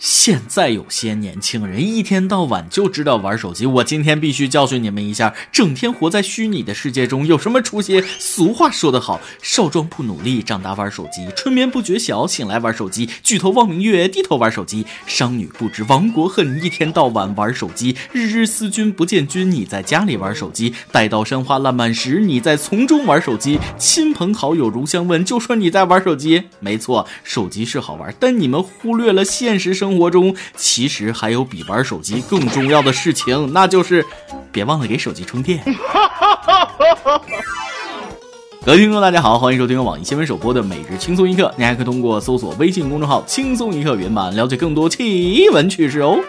现在有些年轻人一天到晚就知道玩手机，我今天必须教训你们一下，整天活在虚拟的世界中有什么出息？俗话说得好，少壮不努力，长大玩手机，春眠不觉晓，醒来玩手机，举头望明月，低头玩手机，商女不知亡国恨，一天到晚玩手机，日日思君不见君，你在家里玩手机，待到山花烂漫时，你在丛中玩手机，亲朋好友如相问，就说你在玩手机。没错，手机是好玩，但你们忽略了现实生活中其实还有比玩手机更重要的事情，那就是别忘了给手机充电。各位听众大家好，欢迎收听网易新闻首播的每日轻松一刻，你还可以通过搜索微信公众号轻松一刻原版了解更多奇闻趣事哦。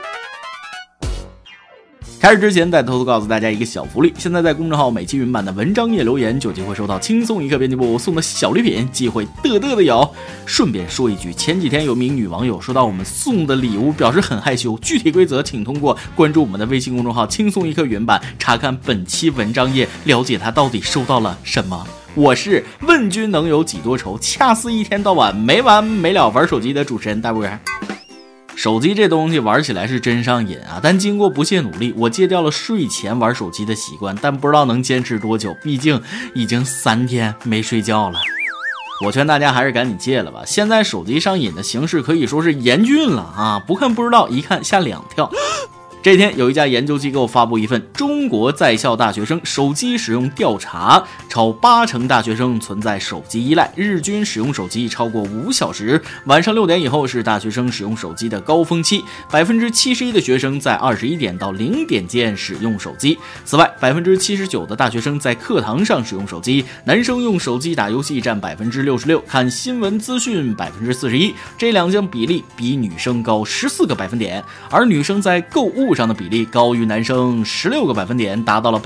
开始之前再偷偷告诉大家一个小福利，现在在公众号每期云版的文章页留言就有机会收到轻松一刻编辑部送的小礼品，机会的有。顺便说一句，前几天有名女网友收到我们送的礼物表示很害羞，具体规则请通过关注我们的微信公众号轻松一刻原版查看本期文章页，了解她到底收到了什么。我是问君能有几多愁，恰似一天到晚没完没了玩手机的主持人大波。手机这东西玩起来是真上瘾啊，但经过不懈努力，我戒掉了睡前玩手机的习惯，但不知道能坚持多久，毕竟已经3天没睡觉了。我劝大家还是赶紧戒了吧，现在手机上瘾的形势可以说是严峻了啊！不看不知道，一看吓2跳。这天有一家研究机构发布一份中国在校大学生手机使用调查，超80%大学生存在手机依赖，日均使用手机超过5小时，晚上6点以后是大学生使用手机的高峰期，71%的学生在21点到0点间使用手机。此外，79%的大学生在课堂上使用手机，男生用手机打游戏占66%，看新闻资讯41%，这两项比例比女生高14个百分点，而女生在购物上的比例高于男生16个百分点，达到了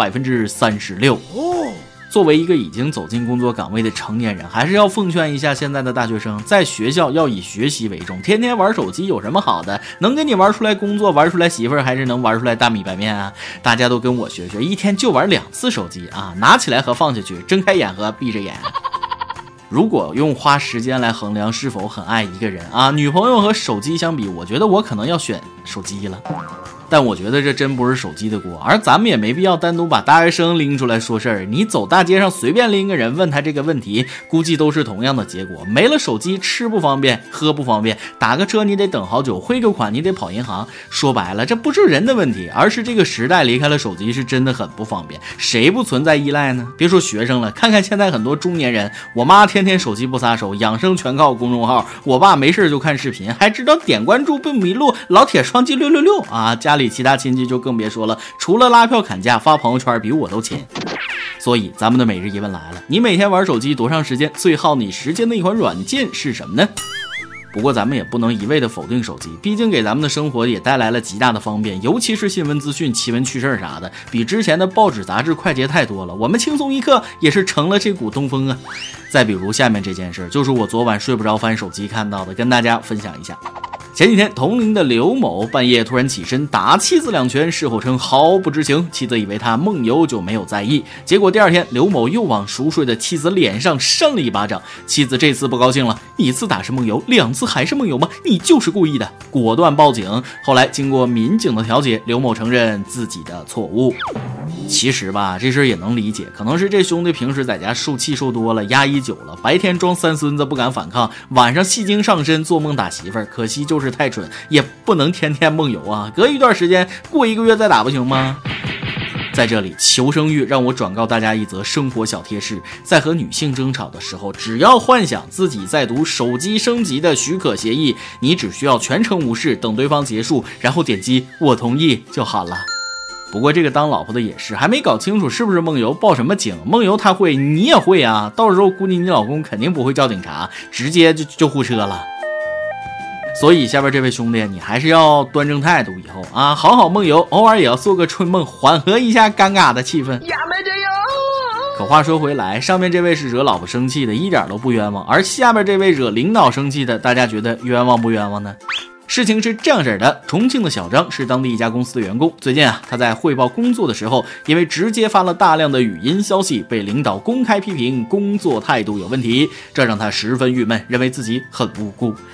36%。作为一个已经走进工作岗位的成年人，还是要奉劝一下现在的大学生，在学校要以学习为重，天天玩手机有什么好的？能给你玩出来工作，玩出来媳妇儿，还是能玩出来大米白面啊？大家都跟我学学，一天就玩2次手机啊，拿起来和放下去，睁开眼和闭着眼。如果用花时间来衡量是否很爱一个人啊，女朋友和手机相比，我觉得我可能要选手机了。但我觉得这真不是手机的锅，而咱们也没必要单独把大学生拎出来说事儿。你走大街上随便拎个人问他这个问题，估计都是同样的结果。没了手机，吃不方便，喝不方便，打个车你得等好久，汇个款你得跑银行。说白了，这不是人的问题，而是这个时代离开了手机是真的很不方便。谁不存在依赖呢？别说学生了，看看现在很多中年人，我妈天天手机不撒手，养生全靠公众号，我爸没事就看视频，还知道点关注不迷路，老铁双击666啊！家里其他亲戚就更别说了，除了拉票砍价发朋友圈比我都勤。所以咱们的每日疑问来了，你每天玩手机多长时间？最耗你时间的一款软件是什么呢？不过咱们也不能一味的否定手机，毕竟给咱们的生活也带来了极大的方便，尤其是新闻资讯、奇闻趣事啥的，比之前的报纸杂志快捷太多了。我们轻松一刻也是成了这股东风啊。再比如下面这件事，就是我昨晚睡不着翻手机看到的，跟大家分享一下。前几天同龄的刘某半夜突然起身打妻子2拳，事后称毫不知情，妻子以为他梦游就没有在意，结果第2天刘某又往熟睡的妻子脸上扇了一巴掌，妻子这次不高兴了，1次打是梦游，2次还是梦游吗？你就是故意的，果断报警。后来经过民警的调解，刘某承认自己的错误。其实吧，这事也能理解，可能是这兄弟平时在家受气受多了，压抑久了，白天装三孙子不敢反抗，晚上戏精上身做梦打媳妇儿，可惜就是太蠢，也不能天天梦游啊，隔一段时间过1个月再打不行吗？在这里求生欲让我转告大家一则生活小贴士，在和女性争吵的时候，只要幻想自己在读手机升级的许可协议，你只需要全程无视，等对方结束，然后点击我同意就好了。不过这个当老婆的也是，还没搞清楚是不是梦游，报什么警？梦游他会，你也会啊，到时候估计你老公肯定不会叫警察，直接就救护车了。所以下边这位兄弟，你还是要端正态度，以后啊好好梦游，偶尔也要做个春梦，缓和一下尴尬的气氛。可话说回来，上面这位是惹老婆生气的，一点都不冤枉，而下面这位惹领导生气的，大家觉得冤枉不冤枉呢？事情是这样式的，重庆的小张是当地一家公司的员工。最近啊，他在汇报工作的时候，因为直接发了大量的语音消息，被领导公开批评工作态度有问题，这让他十分郁闷，认为自己很无辜。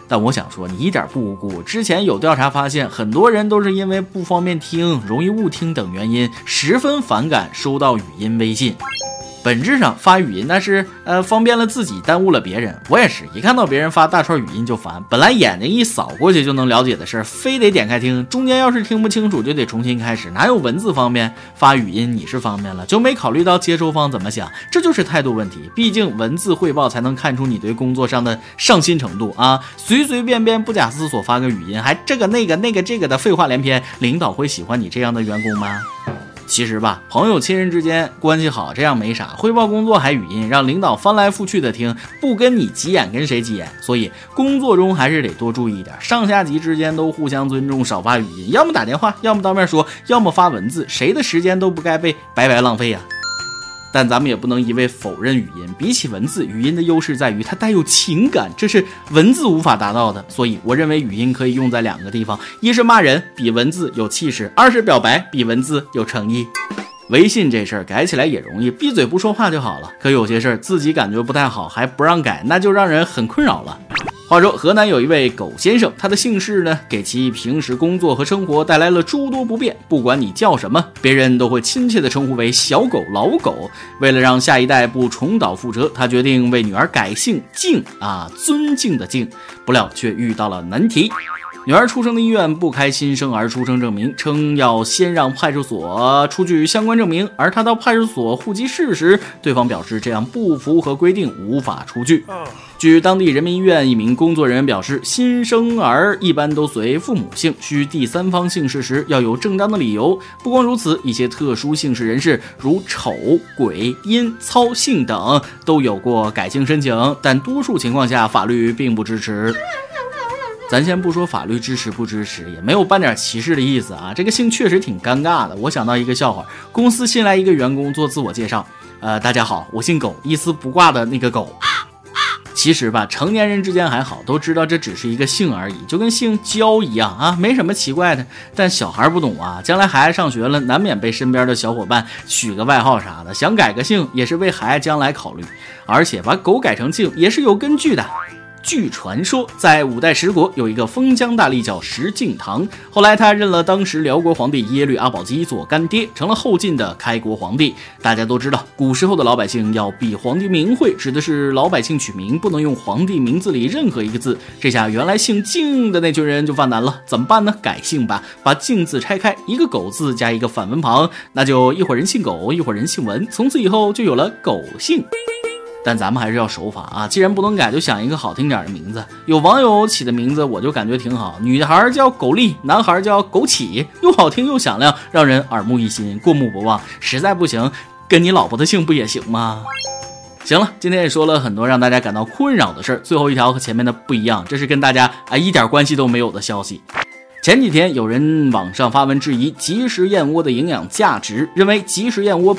但我想说，你一点不无辜。之前有调查发现，很多人都是因为不方便听、容易误听等原因，十分反感收到语音微信。本质上发语音那是方便了自己，耽误了别人。我也是一看到别人发大串语音就烦，本来眼睛一扫过去就能了解的事儿，非得点开听，中间要是听不清楚就得重新开始，哪有文字方便？发语音你是方便了，就没考虑到接收方怎么想，这就是态度问题。毕竟文字汇报才能看出你对工作上的上心程度啊！随随便便不假思索发个语音，还这个那个这个的废话连篇，领导会喜欢你这样的员工吗？其实吧，朋友亲人之间关系好，这样没啥，汇报工作还语音，让领导翻来覆去的听，不跟你急眼跟谁急眼？所以工作中还是得多注意一点，上下级之间都互相尊重，少发语音，要么打电话，要么当面说，要么发文字，谁的时间都不该被白白浪费呀。但咱们也不能一味否认语音，比起文字，语音的优势在于它带有情感，这是文字无法达到的。所以我认为语音可以用在2个地方，一是骂人，比文字有气势；二是表白，比文字有诚意。微信这事儿改起来也容易，闭嘴不说话就好了。可有些事儿自己感觉不太好还不让改，那就让人很困扰了。话说河南有一位狗先生，他的姓氏呢，给其平时工作和生活带来了诸多不便。不管你叫什么，别人都会亲切地称呼为小狗、老狗。为了让下一代不重蹈覆辙，他决定为女儿改姓敬尊敬的敬。不料却遇到了难题。女儿出生的医院不开新生儿出生证明，称要先让派出所出具相关证明，而她到派出所户籍室时，对方表示这样不符合规定，无法出具。据当地人民医院一名工作人员表示，新生儿一般都随父母姓，需第三方姓氏时要有正当的理由。不光如此，一些特殊姓氏人士如丑、鬼、阴、操姓等都有过改姓申请，但多数情况下法律并不支持。咱先不说法律支持不支持，也没有半点歧视的意思啊。这个姓确实挺尴尬的。我想到一个笑话，公司新来一个员工做自我介绍，大家好，我姓苟，一丝不挂的那个苟。其实吧，成年人之间还好，都知道这只是一个姓而已，就跟姓焦一样啊，没什么奇怪的。但小孩不懂啊，将来孩子上学了，难免被身边的小伙伴取个外号啥的，想改个姓也是为孩子将来考虑。而且把狗改成姓也是有根据的。据传说，在五代十国有一个封疆大吏叫石敬瑭，后来他认了当时辽国皇帝耶律阿保机做干爹，成了后晋的开国皇帝。大家都知道，古时候的老百姓要避皇帝名讳，指的是老百姓取名不能用皇帝名字里任何一个字。这下原来姓敬的那群人就犯难了，怎么办呢？改姓吧，把敬字拆开，一个狗字加一个反文旁，那就一会儿人姓苟，一会儿人姓文，从此以后就有了狗姓。但咱们还是要守法啊！既然不能改，就想一个好听点的名字。有网友起的名字我就感觉挺好，女孩叫苟丽，男孩叫枸杞，又好听又响亮，让人耳目一新，过目不忘。实在不行，跟你老婆的姓不也行吗？行了，今天也说了很多让大家感到困扰的事儿，最后一条和前面的不一样，这是跟大家一点关系都没有的消息。前几天有人网上发文质疑即食燕窝的营养价值，认为即食燕窝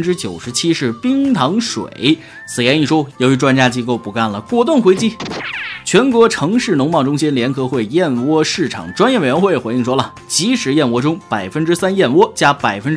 97%是冰糖水。此言一出，由于专家机构不干了，果断回击。全国城市农贸中心联合会燕窝市场专业委员会回应说了，即食燕窝中3%燕窝加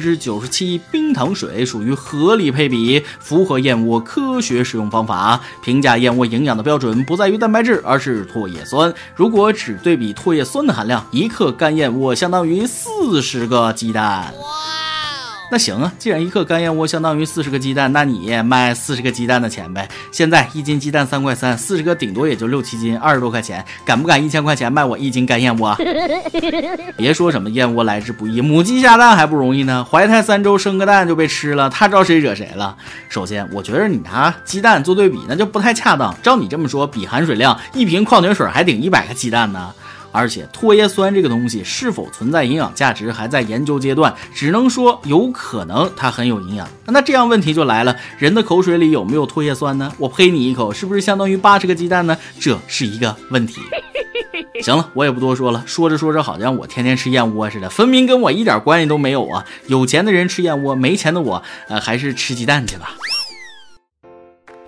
97%冰糖水属于合理配比，符合燕窝科学使用方法。评价燕窝营养的标准不在于蛋白质，而是唾液酸。如果只对比唾液酸的含量，1克干燕窝相当于40个鸡蛋。那行啊，既然1克干燕窝相当于40个鸡蛋，那你卖40个鸡蛋的钱呗。现在1斤鸡蛋3块3，40个顶多也就6、7斤，20多块钱，敢不敢1000块钱卖我1斤干燕窝？别说什么燕窝来之不易，母鸡下蛋还不容易呢，怀胎3周生个蛋就被吃了，他招谁惹谁了？首先，我觉得你拿鸡蛋做对比那就不太恰当，照你这么说，比含水量1瓶矿泉水还顶100个鸡蛋呢。而且唾液酸这个东西是否存在营养价值还在研究阶段，只能说有可能它很有营养。那这样问题就来了，人的口水里有没有唾液酸呢？我呸你一口是不是相当于80个鸡蛋呢？这是一个问题。行了，我也不多说了，说着说着好像我天天吃燕窝似的，分明跟我一点关系都没有啊！有钱的人吃燕窝，没钱的我还是吃鸡蛋去吧。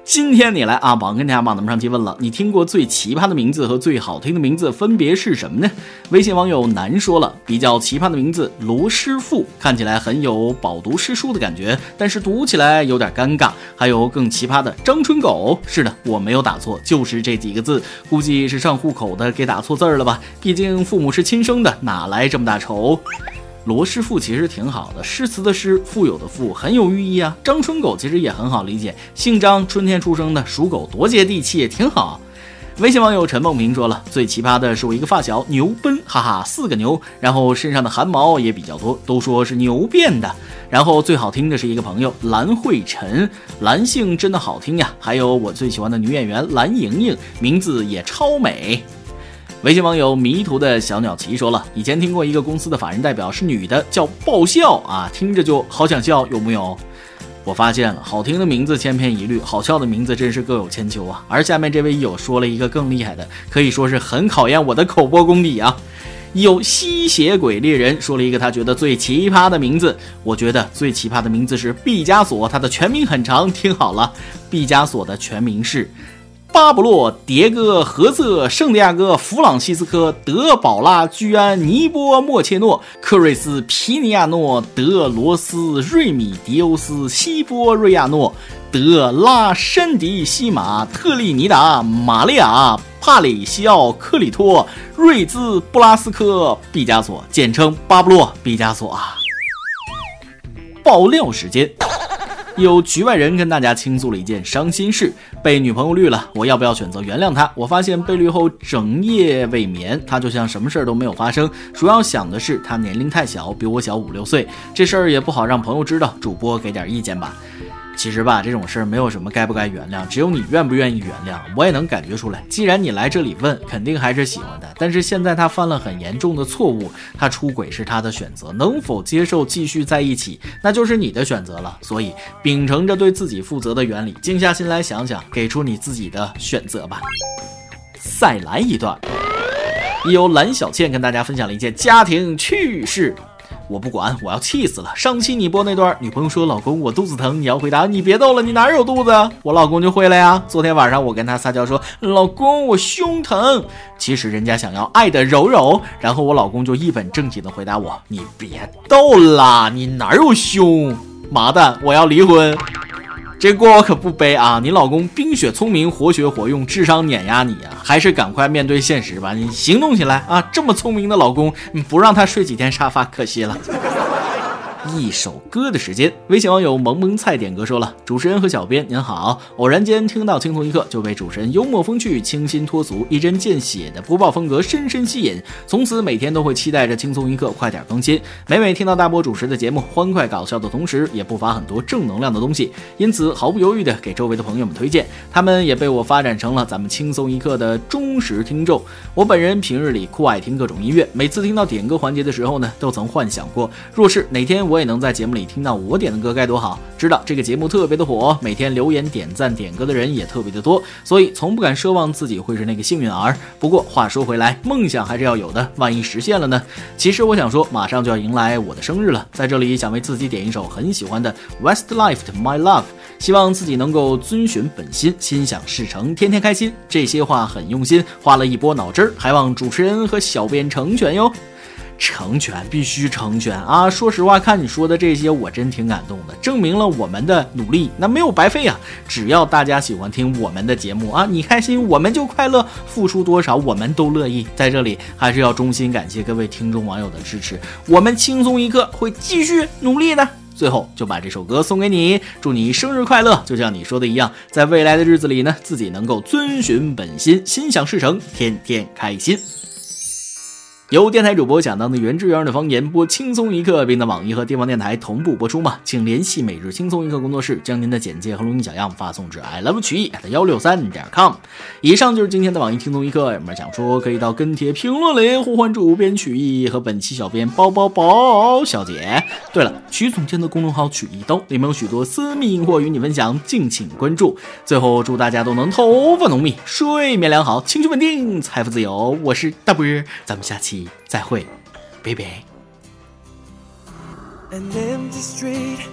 今天你来啊，榜跟大家榜咱们上期问了，你听过最奇葩的名字和最好听的名字分别是什么呢？微信网友南说了，比较奇葩的名字罗师傅，看起来很有饱读诗书的感觉，但是读起来有点尴尬。还有更奇葩的张春狗，是的，我没有打错，就是这几个字，估计是上户口的给打错字了吧，毕竟父母是亲生的，哪来这么大仇？罗师傅其实挺好的，诗词的诗，富有的富，很有寓意啊。张春狗其实也很好理解，姓张，春天出生的，属狗，多接地气，也挺好。微信网友陈梦平说了，最奇葩的是我一个发小牛奔，哈哈，4个牛，然后身上的汗毛也比较多，都说是牛变的。然后最好听的是一个朋友蓝慧晨，蓝姓真的好听呀。还有我最喜欢的女演员蓝盈莹，名字也超美。微信网友迷途的小鸟奇说了，以前听过一个公司的法人代表是女的，叫爆笑啊，听着就好想笑，有木有？我发现了，好听的名字千篇一律，好笑的名字真是各有千秋啊。而下面这位友说了一个更厉害的，可以说是很考验我的口播功底啊。有吸血鬼猎人说了一个他觉得最奇葩的名字，我觉得最奇葩的名字是毕加索，他的全名很长，听好了，毕加索的全名是巴勃洛·迭戈·何瑟·圣地亚哥·弗朗西斯科·德保拉·居安·尼波·莫切诺·克瑞斯·皮尼亚诺·德罗斯·瑞米·迪欧斯·西波瑞亚诺·德拉申迪西马特利尼达玛利亚帕里西奥克里托瑞兹布拉斯科毕加索，简称巴勃洛毕加索啊。爆料时间，有局外人跟大家倾诉了一件伤心事，被女朋友绿了，我要不要选择原谅她？我发现被绿后整夜未眠，她就像什么事都没有发生，主要想的是她年龄太小，比我小5-6岁，这事儿也不好让朋友知道，主播给点意见吧。其实吧，这种事儿没有什么该不该原谅，只有你愿不愿意原谅。我也能感觉出来，既然你来这里问，肯定还是喜欢的。但是现在他犯了很严重的错误，他出轨是他的选择，能否接受继续在一起，那就是你的选择了。所以秉承着对自己负责的原理，静下心来想想，给出你自己的选择吧。再来一段，由蓝小倩跟大家分享了一件家庭趣事。我不管，我要气死了。上期你播那段，女朋友说老公我肚子疼，你要回答你别逗了，你哪有肚子？我老公就会了呀。昨天晚上我跟他撒娇说老公我胸疼，其实人家想要爱的柔柔，然后我老公就一本正经的回答我你别逗了，你哪有胸？麻蛋，我要离婚。这锅我可不背啊！你老公冰雪聪明，活学活用，智商碾压你啊！还是赶快面对现实吧，你行动起来啊！这么聪明的老公，你不让他睡几天沙发，可惜了。一首歌的时间，微信网友萌萌菜点歌说了，主持人和小编您好，偶然间听到轻松一刻就被主持人幽默风趣、清新脱俗、一针见血的播报风格深深吸引，从此每天都会期待着轻松一刻快点更新。每每听到大波主持的节目，欢快搞笑的同时，也不乏很多正能量的东西，因此毫不犹豫的给周围的朋友们推荐，他们也被我发展成了咱们轻松一刻的忠实听众。我本人平日里酷爱听各种音乐，每次听到点歌环节的时候呢，都曾幻想过，若是哪天我也能在节目里听到我点的歌该多好。知道这个节目特别的火，每天留言点赞点歌的人也特别的多，所以从不敢奢望自己会是那个幸运儿。不过话说回来，梦想还是要有的，万一实现了呢？其实我想说，马上就要迎来我的生日了，在这里想为自己点一首很喜欢的 Westlife My Love， 希望自己能够遵循本心，心想事成，天天开心。这些话很用心，花了一波脑汁儿，还望主持人和小编成全哟。成全，必须成全啊！说实话，看你说的这些，我真挺感动的，证明了我们的努力那没有白费啊！只要大家喜欢听我们的节目啊，你开心我们就快乐，付出多少我们都乐意。在这里还是要衷心感谢各位听众网友的支持，我们轻松一刻会继续努力的。最后就把这首歌送给你，祝你生日快乐！就像你说的一样，在未来的日子里呢，自己能够遵循本心，心想事成，天天开心。由电台主播讲当的原汁原味的方言播轻松一刻，并在网易和地方电台同步播出吗？请联系每日轻松一刻工作室，将您的简介和录音小样发送至 iLoveChUyi@163.com。以上就是今天的网易轻松一刻，有没有想说可以到跟帖评论里呼唤主编曲艺和本期小编包小姐。对了，曲总监的公众号曲一刀里面有许多私密硬货与你分享，敬请关注。最后祝大家都能头发浓密，睡眠良好，情绪稳定，财富自由。我是大波，咱们下期再会，拜拜。An empty street, an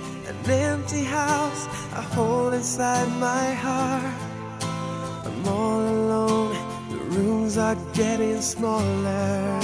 an empty house I hold inside my heart. I'm all alone, the rooms are getting smaller.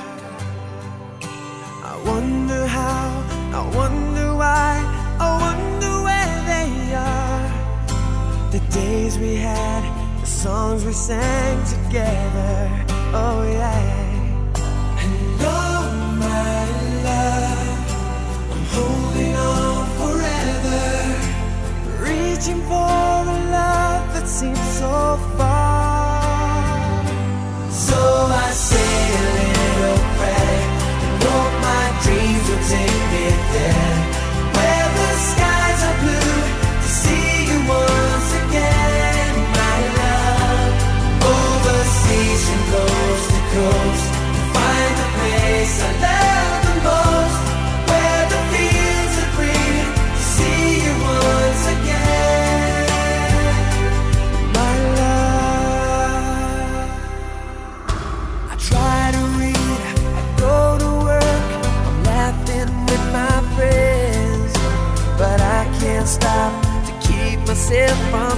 I wonder how, I wonder why, I wonder where they are. The days we had, the songs we sang together, oh yeah. And oh my love, I'm holding on forever, reaching for a love that seems so far. So I say a little prayer and hope my dreams will take me there, where the skies are blue, to see you once again, my love. Overseas from coast to coast, to find the place I love the most, where the fields are green, to see you once again, my love. I try to read, I go to work, I'm laughing with my friends, but I can't stop to keep myself from